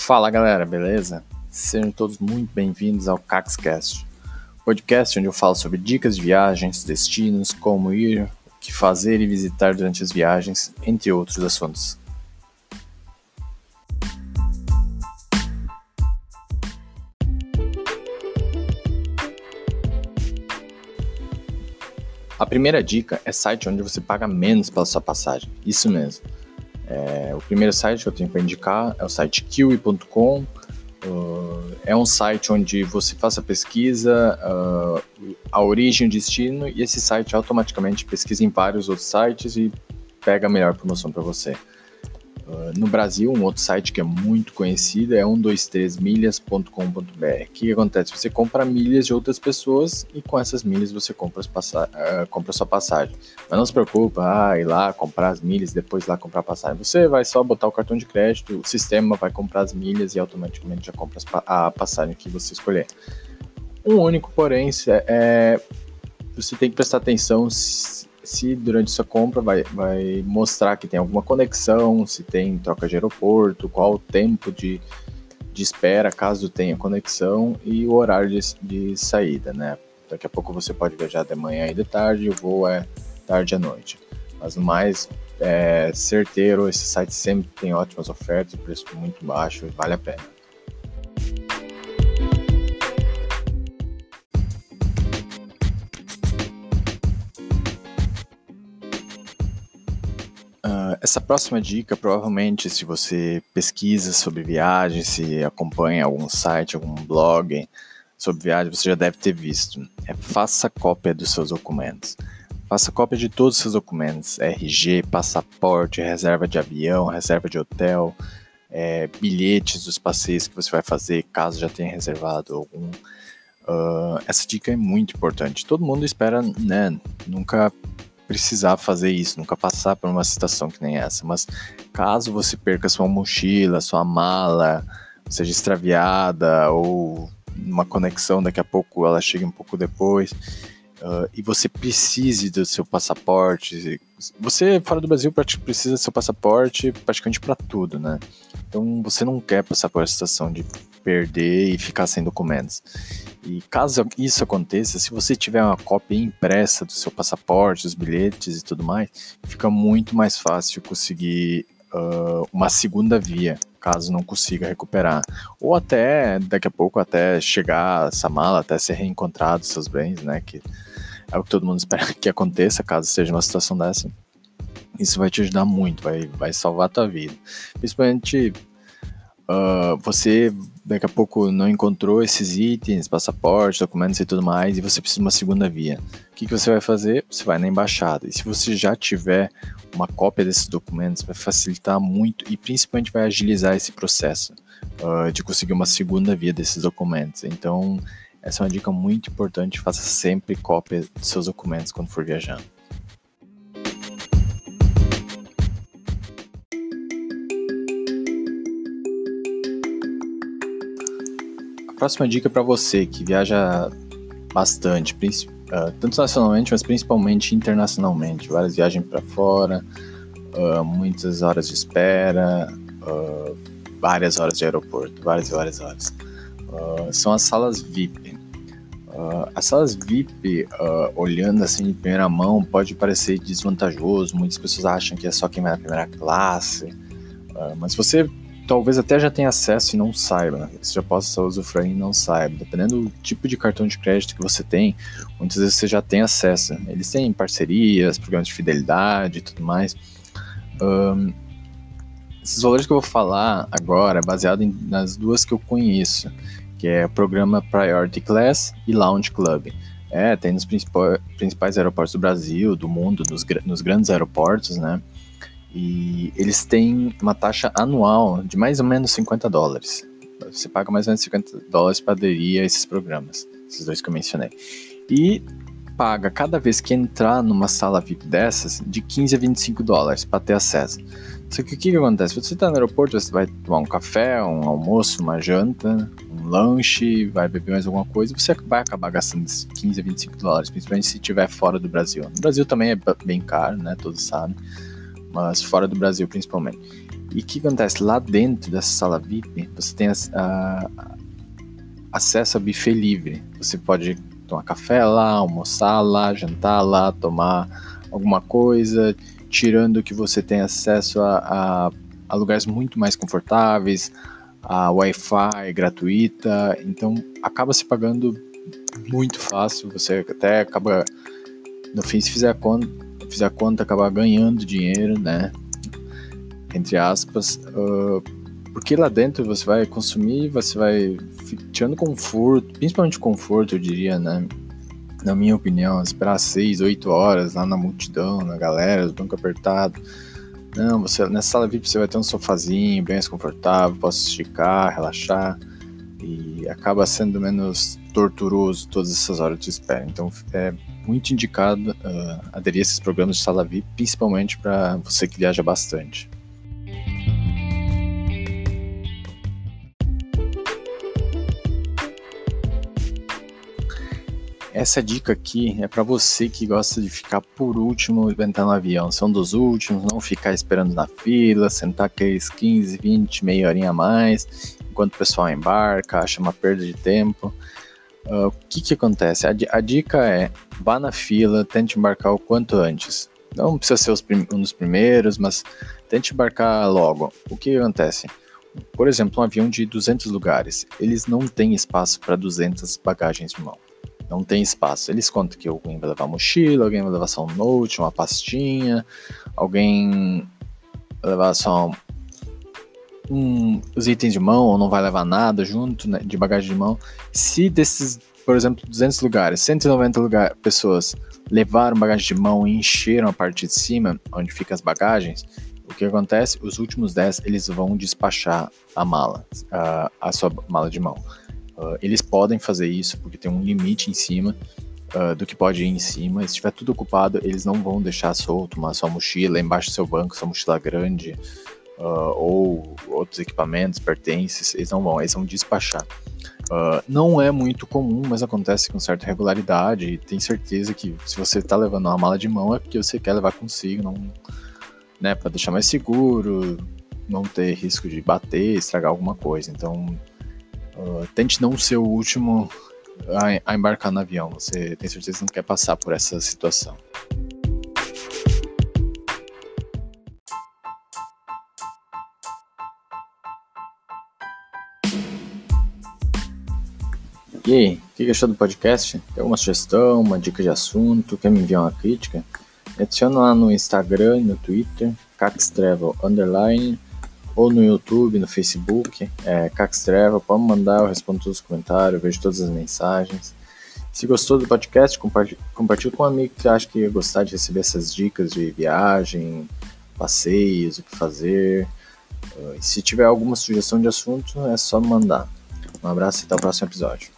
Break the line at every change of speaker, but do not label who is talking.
Fala galera, beleza? Sejam todos muito bem-vindos ao CaxCast, podcast onde eu falo sobre dicas de viagens, destinos, como ir, o que fazer e visitar durante as viagens, entre outros assuntos. A primeira dica é site onde você paga menos pela sua passagem, isso mesmo. O primeiro site que eu tenho para indicar é o site kiwi.com. É um site onde você faz a pesquisa, a origem e o destino, e esse site automaticamente pesquisa em vários outros sites e pega a melhor promoção para você. No Brasil, um outro site que é muito conhecido é 123milhas.com.br. O que acontece? Você compra milhas de outras pessoas e com essas milhas você compra a sua passagem. Mas não se preocupa, ir lá comprar as milhas e depois lá comprar a passagem. Você vai só botar o cartão de crédito, o sistema vai comprar as milhas e automaticamente já compra a passagem que você escolher. Um único porém você tem que prestar atenção se durante sua compra vai mostrar que tem alguma conexão, se tem troca de aeroporto, qual o tempo de espera caso tenha conexão e o horário de saída, né? Daqui a pouco você pode viajar de manhã e de tarde, o voo é tarde à noite. Mas no mais certeiro, esse site sempre tem ótimas ofertas, preço muito baixo e vale a pena. Essa próxima dica, provavelmente, se você pesquisa sobre viagens, se acompanha algum site, algum blog sobre viagem, você já deve ter visto. Faça cópia dos seus documentos. Faça cópia de todos os seus documentos. RG, passaporte, reserva de avião, reserva de hotel, bilhetes dos passeios que você vai fazer, caso já tenha reservado algum. Essa dica é muito importante. Todo mundo espera, né, nunca precisar fazer isso, nunca passar por uma situação que nem essa, mas caso você perca sua mochila, sua mala, seja extraviada ou uma conexão, daqui a pouco ela chega um pouco depois, e você precise do seu passaporte, você fora do Brasil precisa do seu passaporte praticamente para tudo, né? Então você não quer passar por essa situação de perder e ficar sem documentos. E caso isso aconteça, se você tiver uma cópia impressa do seu passaporte, dos bilhetes e tudo mais, fica muito mais fácil conseguir uma segunda via, caso não consiga recuperar. Ou até, daqui a pouco, até chegar essa mala, até ser reencontrado seus bens, né? Que é o que todo mundo espera que aconteça, caso seja uma situação dessa. Isso vai te ajudar muito, vai salvar a tua vida. Principalmente você daqui a pouco não encontrou esses itens, passaporte, documentos e tudo mais, e você precisa de uma segunda via. O que você vai fazer? Você vai na embaixada. E se você já tiver uma cópia desses documentos, vai facilitar muito e principalmente vai agilizar esse processo de conseguir uma segunda via desses documentos. Então, essa é uma dica muito importante. Faça sempre cópia dos seus documentos quando for viajar. A próxima dica é para você que viaja bastante, tanto nacionalmente, mas principalmente internacionalmente. Várias viagens para fora, muitas horas de espera, várias horas de aeroporto, várias e várias horas. São as salas VIP. As salas VIP, olhando assim de primeira mão, pode parecer desvantajoso. Muitas pessoas acham que é só quem vai na primeira classe, mas você talvez até já tenha acesso e não saiba, né? Você já possa usufruir e não saiba. Dependendo do tipo de cartão de crédito que você tem, muitas vezes você já tem acesso. Eles têm parcerias, programas de fidelidade e tudo mais. Esses valores que eu vou falar agora é baseado nas duas que eu conheço, que é o programa Priority Class e Lounge Club. Tem nos principais aeroportos do Brasil, do mundo, nos grandes aeroportos, né? E eles têm uma taxa anual de mais ou menos $50. Você paga mais ou menos $50 para aderir a esses programas, esses dois que eu mencionei. E paga cada vez que entrar numa sala VIP dessas de $15 a $25 para ter acesso. Só que o que acontece? Você está no aeroporto, você vai tomar um café, um almoço, uma janta, um lanche, vai beber mais alguma coisa, você vai acabar gastando esses $15 a $25, principalmente se estiver fora do Brasil. No Brasil também é bem caro, né? Todos sabem. Mas fora do Brasil principalmente. E o que acontece? Lá dentro dessa sala VIP, você tem acesso a buffet livre. Você pode tomar café lá, almoçar lá, jantar lá, tomar alguma coisa, tirando que você tem acesso a lugares muito mais confortáveis, a Wi-Fi gratuita, então acaba se pagando muito fácil, você até acaba, no fim, se fizer a conta, acaba ganhando dinheiro, né, entre aspas, porque lá dentro você vai consumir, você vai tirando conforto, principalmente conforto, eu diria, né, na minha opinião, esperar 6, 8 horas lá na multidão, na galera, os bancos apertados. Não, nessa sala VIP você vai ter um sofazinho bem mais confortável, posso esticar, relaxar, e acaba sendo menos torturoso todas essas horas de espera. Então é muito indicado aderir a esses programas de sala VIP, principalmente para você que viaja bastante. Essa dica aqui é para você que gosta de ficar por último e entrar no avião. São dos últimos, não ficar esperando na fila, sentar aqueles 15, 20, meia horinha a mais, enquanto o pessoal embarca, acha uma perda de tempo. O que acontece? A dica é, vá na fila, tente embarcar o quanto antes. Não precisa ser um dos primeiros, mas tente embarcar logo. O que acontece? Por exemplo, um avião de 200 lugares, eles não têm espaço para 200 bagagens de mão. Não tem espaço. Eles contam que alguém vai levar mochila, alguém vai levar só um note, uma pastinha, alguém vai levar só os itens de mão, ou não vai levar nada junto, né, de bagagem de mão. Se desses, por exemplo, 200 lugares, 190 pessoas levaram bagagem de mão e encheram a parte de cima, onde ficam as bagagens, o que acontece? Os últimos 10, eles vão despachar a mala, a sua mala de mão. Eles podem fazer isso porque tem um limite em cima do que pode ir em cima. Se estiver tudo ocupado, eles não vão deixar solto uma sua mochila embaixo do seu banco, sua mochila grande ou outros equipamentos, pertences. Eles vão despachar. Não é muito comum, mas acontece com certa regularidade, e tem certeza que se você está levando uma mala de mão é porque você quer levar consigo, não, né, para deixar mais seguro, não ter risco de bater, estragar alguma coisa. Então tente não ser o último a embarcar no avião. Você tem certeza que não quer passar por essa situação. E aí, o que achou do podcast? Tem alguma sugestão, uma dica de assunto? Quer me enviar uma crítica? Me adiciona lá no Instagram, no Twitter, caxtravel_, ou no YouTube, no Facebook, caxtravel. Pode mandar, eu respondo todos os comentários, eu vejo todas as mensagens. Se gostou do podcast, compartilhe com um amigo que acha que ia gostar de receber essas dicas de viagem, passeios, o que fazer. E se tiver alguma sugestão de assunto, é só me mandar. Um abraço e até o próximo episódio.